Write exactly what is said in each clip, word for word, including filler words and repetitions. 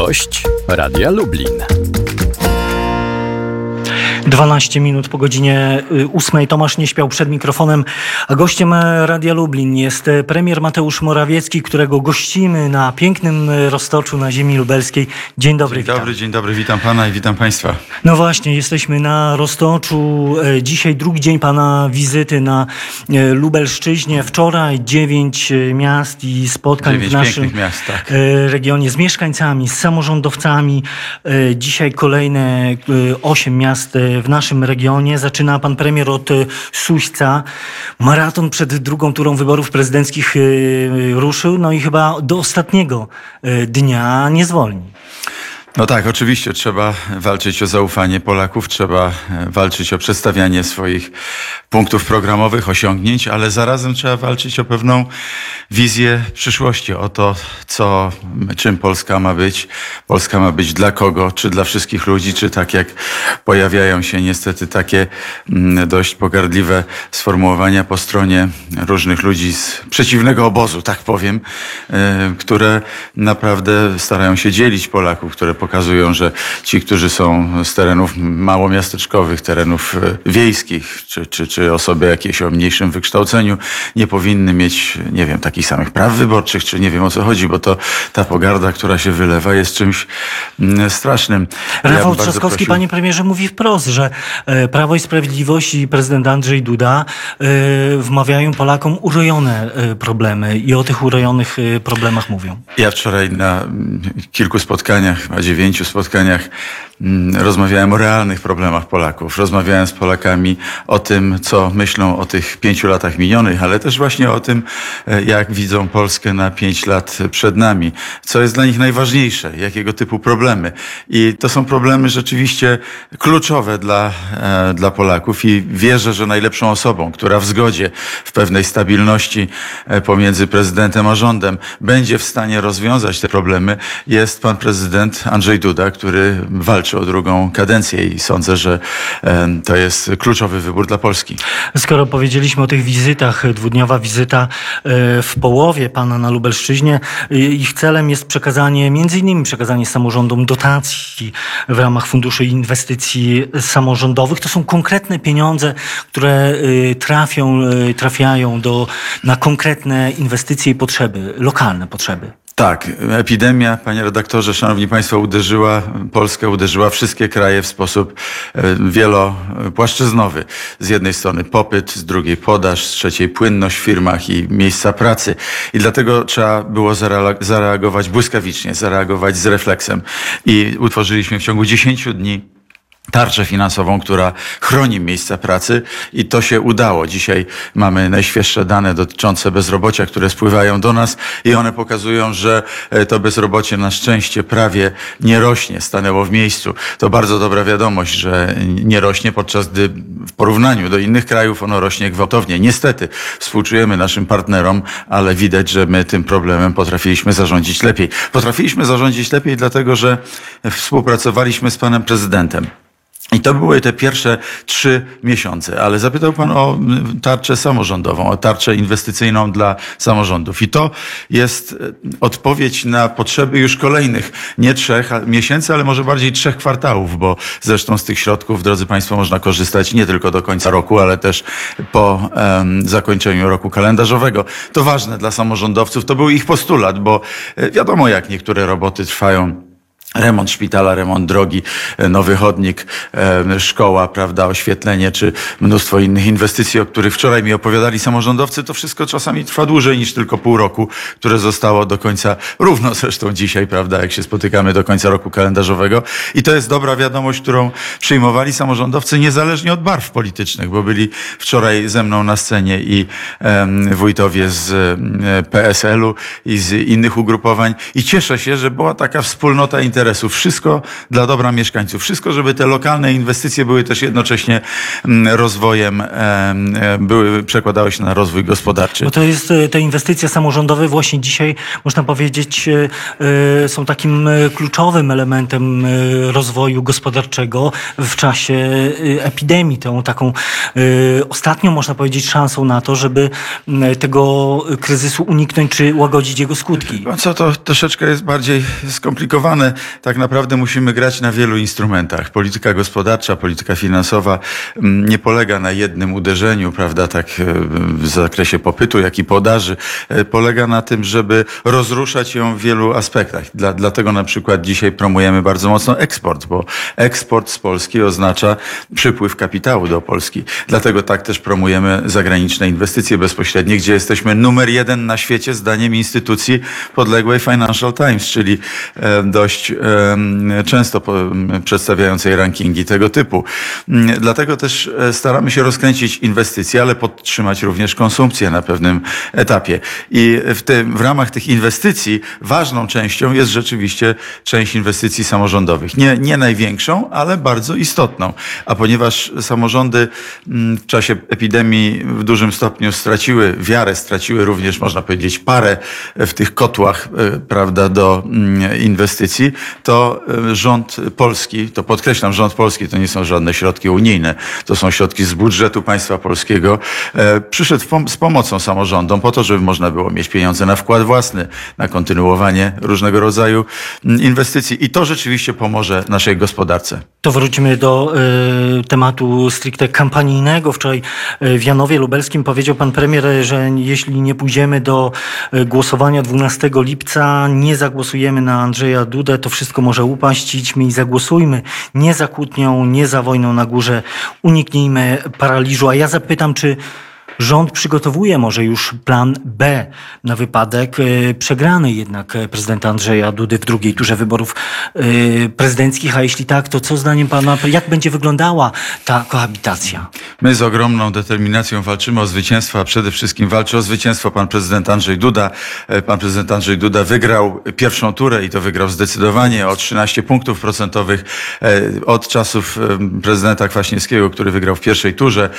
Gość Radia Lublin. dwanaście minut po godzinie ósmej. Tomasz nie śpiał przed mikrofonem, a gościem Radia Lublin jest premier Mateusz Morawiecki, którego gościmy na pięknym Roztoczu na ziemi lubelskiej. Dzień dobry, Dzień witam. dobry, dzień dobry, witam pana i witam państwa. No właśnie, jesteśmy na Roztoczu. Dzisiaj drugi dzień pana wizyty na Lubelszczyźnie. Wczoraj dziewięć miast i spotkań Dziewięć w naszym pięknych miast, tak. regionie z mieszkańcami, z samorządowcami. Dzisiaj kolejne osiem miast w naszym regionie. Zaczyna pan premier od Suśca. Maraton przed drugą turą wyborów prezydenckich ruszył, no i chyba do ostatniego dnia nie zwolni. No tak, oczywiście trzeba walczyć o zaufanie Polaków, trzeba walczyć o przedstawianie swoich punktów programowych, osiągnięć, ale zarazem trzeba walczyć o pewną wizję przyszłości, o to, co, czym Polska ma być. Polska ma być dla kogo, czy dla wszystkich ludzi, czy tak jak pojawiają się niestety takie dość pogardliwe sformułowania po stronie różnych ludzi z przeciwnego obozu, tak powiem, które naprawdę starają się dzielić Polaków, które pokazują, że ci, którzy są z terenów małomiasteczkowych, terenów wiejskich, czy, czy, czy osoby jakieś o mniejszym wykształceniu nie powinny mieć, nie wiem, takich samych praw wyborczych, czy nie wiem o co chodzi, bo to ta pogarda, która się wylewa, jest czymś strasznym. Rafał Ja Trzaskowski, prosił... panie premierze, mówi wprost, że Prawo i Sprawiedliwość i prezydent Andrzej Duda wmawiają Polakom urojone problemy i o tych urojonych problemach mówią. Ja wczoraj na kilku spotkaniach, na dziewięciu spotkaniach rozmawiałem o realnych problemach Polaków. Rozmawiałem z Polakami o tym, co myślą o tych pięciu latach minionych, ale też właśnie o tym, jak widzą Polskę na pięć lat przed nami. Co jest dla nich najważniejsze, jakiego typu problemy. I to są problemy rzeczywiście kluczowe dla, dla Polaków i wierzę, że najlepszą osobą, która w zgodzie, w pewnej stabilności pomiędzy prezydentem a rządem będzie w stanie rozwiązać te problemy, jest pan prezydent Andrzej Duda, który walczy o drugą kadencję i sądzę, że to jest kluczowy wybór dla Polski. Skoro powiedzieliśmy o tych wizytach, dwudniowa wizyta w Połowie pana na Lubelszczyźnie, ich celem jest przekazanie, między innymi przekazanie samorządom dotacji w ramach funduszy inwestycji samorządowych. To są konkretne pieniądze, które trafią, trafiają do, na konkretne inwestycje i potrzeby, lokalne potrzeby. Tak, epidemia, panie redaktorze, szanowni państwo, uderzyła Polskę, uderzyła wszystkie kraje w sposób wielopłaszczyznowy. Z jednej strony popyt, z drugiej podaż, z trzeciej płynność w firmach i miejsca pracy. I dlatego trzeba było zareagować błyskawicznie, zareagować z refleksem. I utworzyliśmy w ciągu dziesięciu dni tarczę finansową, która chroni miejsca pracy i to się udało. Dzisiaj mamy najświeższe dane dotyczące bezrobocia, które spływają do nas i one pokazują, że to bezrobocie na szczęście prawie nie rośnie, stanęło w miejscu. To bardzo dobra wiadomość, że nie rośnie, podczas gdy w porównaniu do innych krajów ono rośnie gwałtownie. Niestety współczujemy naszym partnerom, ale widać, że my tym problemem potrafiliśmy zarządzić lepiej. Potrafiliśmy zarządzić lepiej dlatego, że współpracowaliśmy z panem prezydentem. I to były te pierwsze trzy miesiące, ale zapytał pan o tarczę samorządową, o tarczę inwestycyjną dla samorządów. I to jest odpowiedź na potrzeby już kolejnych, nie trzech miesięcy, ale może bardziej trzech kwartałów, bo zresztą z tych środków, drodzy państwo, można korzystać nie tylko do końca roku, ale też po um, zakończeniu roku kalendarzowego. To ważne dla samorządowców, to był ich postulat, bo wiadomo, jak niektóre roboty trwają. Remont szpitala, remont drogi, nowy chodnik, e, szkoła, prawda, oświetlenie, czy mnóstwo innych inwestycji, o których wczoraj mi opowiadali samorządowcy, to wszystko czasami trwa dłużej niż tylko pół roku, które zostało do końca, równo zresztą dzisiaj, prawda, jak się spotykamy do końca roku kalendarzowego. I to jest dobra wiadomość, którą przyjmowali samorządowcy niezależnie od barw politycznych, bo byli wczoraj ze mną na scenie i e, wójtowie z e, P S L u i z innych ugrupowań i cieszę się, że była taka wspólnota interesów. Wszystko dla dobra mieszkańców. Wszystko, żeby te lokalne inwestycje były też jednocześnie rozwojem, były, przekładały się na rozwój gospodarczy. Bo to jest, te inwestycje samorządowe właśnie dzisiaj, można powiedzieć, są takim kluczowym elementem rozwoju gospodarczego w czasie epidemii. Tą taką ostatnią, można powiedzieć, szansą na to, żeby tego kryzysu uniknąć czy łagodzić jego skutki. Co to troszeczkę jest bardziej skomplikowane. tak naprawdę musimy grać na wielu instrumentach. Polityka gospodarcza, polityka finansowa nie polega na jednym uderzeniu, prawda, tak w zakresie popytu, jak i podaży. Polega na tym, żeby rozruszać ją w wielu aspektach. Dla, dlatego na przykład dzisiaj promujemy bardzo mocno eksport, bo eksport z Polski oznacza przypływ kapitału do Polski. Dlatego tak też promujemy zagraniczne inwestycje bezpośrednie, gdzie jesteśmy numer jeden na świecie zdaniem instytucji podległej Financial Times, czyli dość często przedstawiającej rankingi tego typu. Dlatego też staramy się rozkręcić inwestycje, ale podtrzymać również konsumpcję na pewnym etapie. I w, tym, w ramach tych inwestycji ważną częścią jest rzeczywiście część inwestycji samorządowych. Nie, nie największą, ale bardzo istotną. A ponieważ samorządy w czasie epidemii w dużym stopniu straciły wiarę, straciły również, można powiedzieć, parę w tych kotłach, prawda, do inwestycji, to rząd polski, to podkreślam, rząd polski to nie są żadne środki unijne, to są środki z budżetu państwa polskiego, przyszedł z pomocą samorządom po to, żeby można było mieć pieniądze na wkład własny, na kontynuowanie różnego rodzaju inwestycji. I to rzeczywiście pomoże naszej gospodarce. To wróćmy do y, tematu stricte kampanijnego. Wczoraj w Janowie Lubelskim powiedział pan premier, że jeśli nie pójdziemy do głosowania dwunastego lipca, nie zagłosujemy na Andrzeja Dudę, to wszystko może upaść. Idźmy i zagłosujmy. Nie za kłótnią, nie za wojną na górze. Uniknijmy paraliżu. A ja zapytam, czy rząd przygotowuje może już plan B na wypadek yy, przegranej jednak prezydenta Andrzeja Dudy w drugiej turze wyborów yy, prezydenckich, a jeśli tak, to co zdaniem pana, jak będzie wyglądała ta kohabitacja? My z ogromną determinacją walczymy o zwycięstwo, a przede wszystkim walczy o zwycięstwo pan prezydent Andrzej Duda. Pan prezydent Andrzej Duda wygrał pierwszą turę i to wygrał zdecydowanie o trzynaście punktów procentowych od czasów prezydenta Kwaśniewskiego, który wygrał w pierwszej turze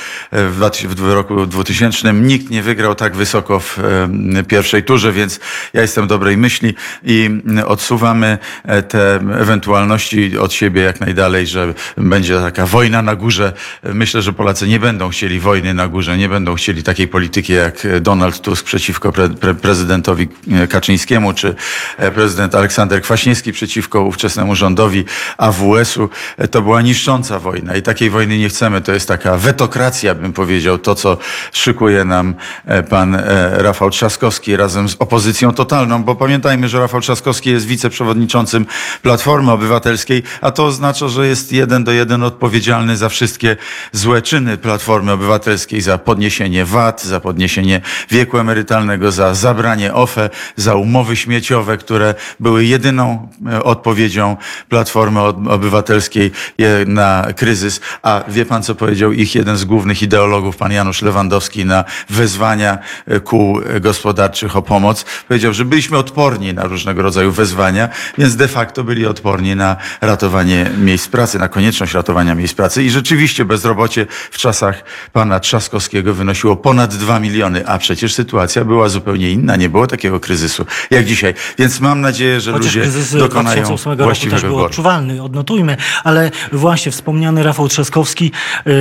w roku dwutysięcznym. Nikt nie wygrał tak wysoko w pierwszej turze, więc ja jestem dobrej myśli i odsuwamy te ewentualności od siebie jak najdalej, że będzie taka wojna na górze. Myślę, że Polacy nie będą chcieli wojny na górze, nie będą chcieli takiej polityki jak Donald Tusk przeciwko pre, pre, prezydentowi Kaczyńskiemu, czy prezydent Aleksander Kwaśniewski przeciwko ówczesnemu rządowi A W S-u. To była niszcząca wojna i takiej wojny nie chcemy. To jest taka wetokracja, bym powiedział, to co szykuje nam pan Rafał Trzaskowski razem z opozycją totalną, bo pamiętajmy, że Rafał Trzaskowski jest wiceprzewodniczącym Platformy Obywatelskiej, a to oznacza, że jest jeden do jeden odpowiedzialny za wszystkie złe czyny Platformy Obywatelskiej, za podniesienie V A T, za podniesienie wieku emerytalnego, za zabranie O F E, za umowy śmieciowe, które były jedyną odpowiedzią Platformy Obywatelskiej na kryzys. A wie pan, co powiedział ich jeden z głównych ideologów, pan Janusz Lewandowski, na wezwania kół gospodarczych o pomoc. Powiedział, że byliśmy odporni na różnego rodzaju wezwania, więc de facto byli odporni na ratowanie miejsc pracy, na konieczność ratowania miejsc pracy. I rzeczywiście bezrobocie w czasach pana Trzaskowskiego wynosiło ponad dwa miliony, a przecież sytuacja była zupełnie inna. Nie było takiego kryzysu jak dzisiaj. Więc mam nadzieję, że Chociaż ludzie dokonają właściwego też był wyboru. odczuwalny, odnotujmy. Ale właśnie wspomniany Rafał Trzaskowski yy,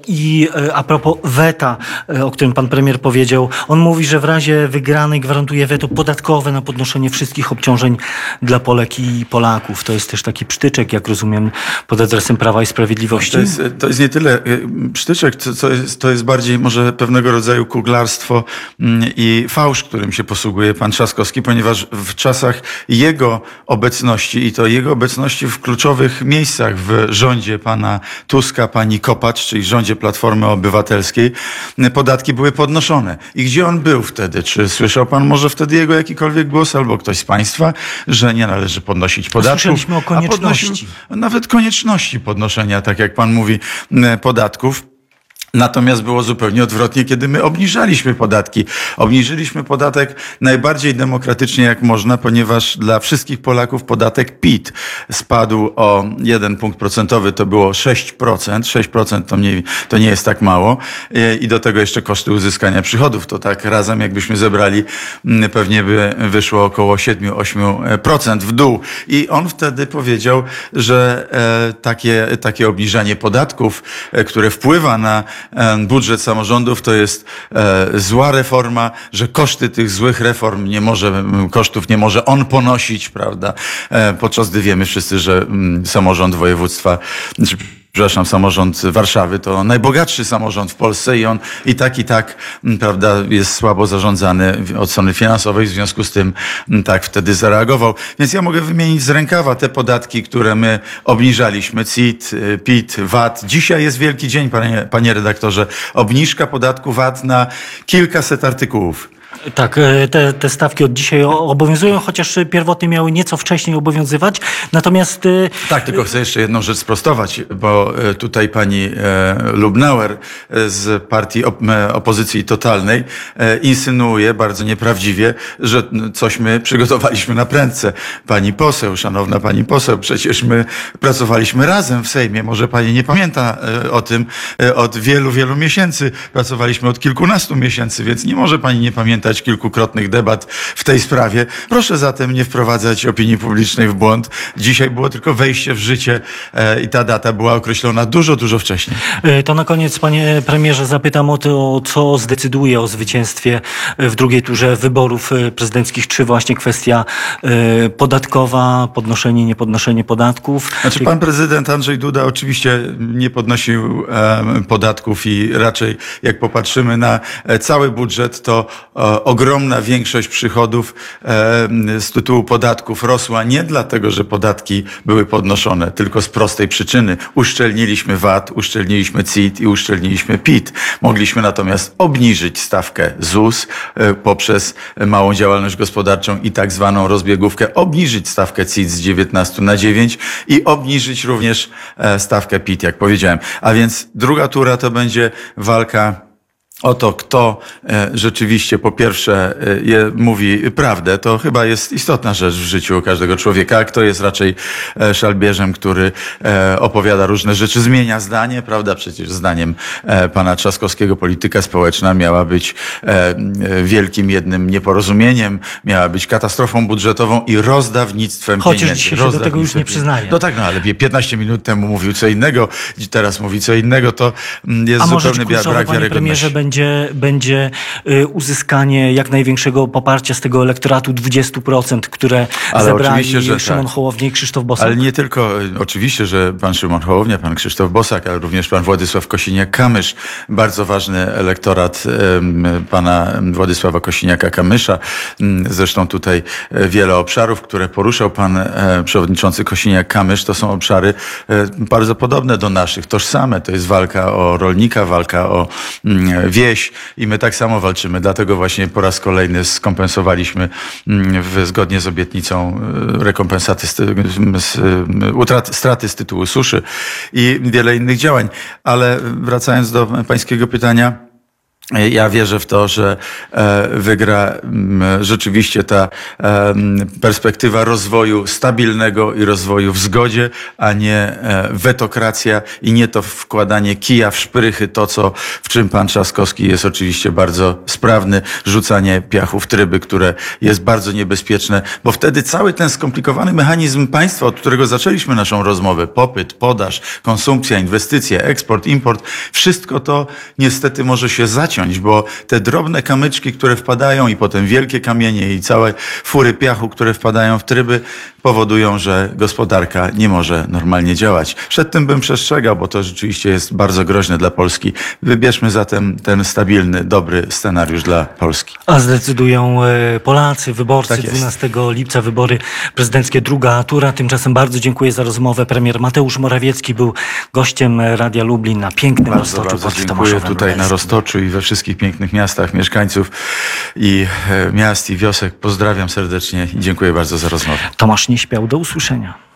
i yy, a propos weta, yy, o którym pan premier powiedział, on mówi, że w razie wygranej gwarantuje weto podatkowe na podnoszenie wszystkich obciążeń dla Polek i Polaków. To jest też taki przytyczek, jak rozumiem, pod adresem Prawa i Sprawiedliwości. To jest, to jest nie tyle przytyczek, co, co jest, to jest bardziej może pewnego rodzaju kuglarstwo i fałsz, którym się posługuje pan Trzaskowski, ponieważ w czasach jego obecności i to jego obecności w kluczowych miejscach w rządzie pana Tuska, pani Kopacz, czyli w rządzie Platformy Obywatelskiej, podatki były podnoszone. I gdzie on był wtedy? Czy słyszał pan może wtedy jego jakikolwiek głos albo ktoś z państwa, że nie należy podnosić podatków? Słyszeliśmy o konieczności. Podnosił, nawet konieczności podnoszenia, tak jak pan mówi, podatków. Natomiast było zupełnie odwrotnie, kiedy my obniżaliśmy podatki. Obniżyliśmy podatek najbardziej demokratycznie jak można, ponieważ dla wszystkich Polaków podatek P I T spadł o jeden punkt procentowy, to było sześć procent. sześć procent to nie, to nie jest tak mało. I do tego jeszcze koszty uzyskania przychodów. To tak razem jakbyśmy zebrali, pewnie by wyszło około siedem do ośmiu procent w dół. I on wtedy powiedział, że takie, takie obniżanie podatków, które wpływa na e, budżet samorządów to jest e, zła reforma, że koszty tych złych reform nie może, kosztów nie może on ponosić, prawda? E, podczas gdy wiemy wszyscy, że mm, samorząd województwa, czy, przepraszam, samorząd Warszawy to najbogatszy samorząd w Polsce i on i tak, i tak, prawda, jest słabo zarządzany od strony finansowej, w związku z tym tak wtedy zareagował. Więc ja mogę wymienić z rękawa te podatki, które my obniżaliśmy, C I T, P I T, V A T. Dzisiaj jest wielki dzień, panie, panie redaktorze, obniżka podatku V A T na kilkaset artykułów. Tak, te, te stawki od dzisiaj obowiązują, chociaż pierwotnie miały nieco wcześniej obowiązywać. Natomiast... Tak, tylko chcę jeszcze jedną rzecz sprostować, bo tutaj pani Lubnauer z partii opozycji totalnej insynuuje bardzo nieprawdziwie, że coś my przygotowaliśmy na prędce. Pani poseł, szanowna pani poseł, przecież my pracowaliśmy razem w Sejmie. Może pani nie pamięta o tym od wielu, wielu miesięcy. Pracowaliśmy od kilkunastu miesięcy, więc nie może pani nie pamiętać kilkukrotnych debat w tej sprawie. Proszę zatem nie wprowadzać opinii publicznej w błąd. Dzisiaj było tylko wejście w życie e, i ta data była określona dużo, dużo wcześniej. To na koniec, panie premierze, zapytam o to, co zdecyduje o zwycięstwie w drugiej turze wyborów prezydenckich. Czy właśnie kwestia e, podatkowa, podnoszenie, niepodnoszenie podatków? Znaczy pan prezydent Andrzej Duda oczywiście nie podnosił e, podatków i raczej jak popatrzymy na cały budżet, to e, ogromna większość przychodów e, z tytułu podatków rosła nie dlatego, że podatki były podnoszone, tylko z prostej przyczyny. Uszczelniliśmy V A T, uszczelniliśmy C I T i uszczelniliśmy P I T. Mogliśmy natomiast obniżyć stawkę Z U S e, poprzez małą działalność gospodarczą i tak zwaną rozbiegówkę, obniżyć stawkę C I T z dziewiętnastu na dziewięć i obniżyć również e, stawkę P I T, jak powiedziałem. A więc druga tura to będzie walka o to, kto e, rzeczywiście po pierwsze e, je, mówi prawdę, to chyba jest istotna rzecz w życiu każdego człowieka, a kto jest raczej e, szalbierzem, który e, opowiada różne rzeczy, zmienia zdanie, prawda? Przecież zdaniem e, pana Trzaskowskiego polityka społeczna miała być e, e, wielkim jednym nieporozumieniem, miała być katastrofą budżetową i rozdawnictwem Chociaż pieniędzy. dzisiaj się do tego już nie przyznaje. No tak, no ale piętnaście minut temu mówił co innego, teraz mówi co innego, to jest a zupełny brak panie wiarygodności. Premierze, będzie, będzie uzyskanie jak największego poparcia z tego elektoratu dwudziestu procent, które ale zebrali że Szymon tak. Hołownia i Krzysztof Bosak. Ale nie tylko, oczywiście, że pan Szymon Hołownia, pan Krzysztof Bosak, ale również pan Władysław Kosiniak-Kamysz, bardzo ważny elektorat pana Władysława Kosiniaka-Kamysza. Zresztą tutaj wiele obszarów, które poruszał pan przewodniczący Kosiniak-Kamysz, to są obszary bardzo podobne do naszych, tożsame. To jest walka o rolnika, walka o wieś i my tak samo walczymy. Dlatego właśnie po raz kolejny skompensowaliśmy w, zgodnie z obietnicą rekompensaty z, z, utraty, straty z tytułu suszy i wiele innych działań. Ale wracając do pańskiego pytania, ja wierzę w to, że wygra rzeczywiście ta perspektywa rozwoju stabilnego i rozwoju w zgodzie, a nie wetokracja i nie to wkładanie kija w szprychy, to co, w czym pan Trzaskowski jest oczywiście bardzo sprawny, rzucanie piachu w tryby, które jest bardzo niebezpieczne, bo wtedy cały ten skomplikowany mechanizm państwa, od którego zaczęliśmy naszą rozmowę, popyt, podaż, konsumpcja, inwestycje, eksport, import, wszystko to niestety może się zaciąć, bo te drobne kamyczki, które wpadają i potem wielkie kamienie i całe fury piachu, które wpadają w tryby, powodują, że gospodarka nie może normalnie działać. Przed tym bym przestrzegał, bo to rzeczywiście jest bardzo groźne dla Polski. Wybierzmy zatem ten stabilny, dobry scenariusz dla Polski. A zdecydują Polacy, wyborcy. Tak jest. dwunastego lipca wybory prezydenckie, druga tura. Tymczasem bardzo dziękuję za rozmowę. Premier Mateusz Morawiecki był gościem Radia Lublin na pięknym bardzo, Roztoczu bardzo pod dziękuję Tomaszowem tutaj Lubelskim. na Roztoczu i we wszystkich pięknych miastach, mieszkańców i e, miast i wiosek. Pozdrawiam serdecznie i dziękuję bardzo za rozmowę. Tomasz nie śpiał. Do usłyszenia.